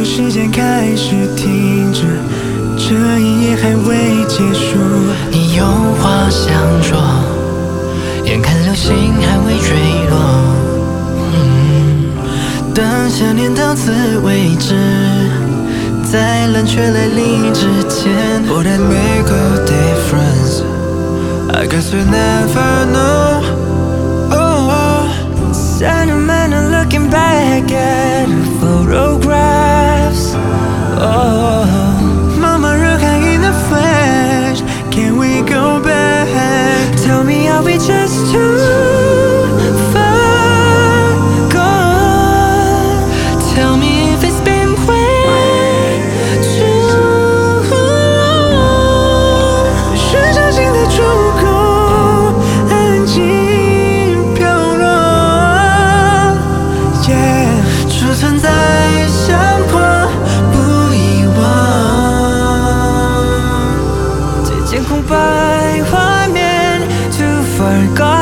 时间开始停止，这一夜还未结束。 你有话想说，眼看流星还未坠落，等想念到此为止，在冷却来临之前。 Would it make a difference? I guess we'll never know. Sentimental looking back at photographs. Mama, looking in the flash. Can we go back? Tell me, are we just too far gone? Tell me if it's been way too long. 是伤心的出口，安静飘落。Yeah， 储存在相框，不遗忘。 最近空白画面 ，too far gone。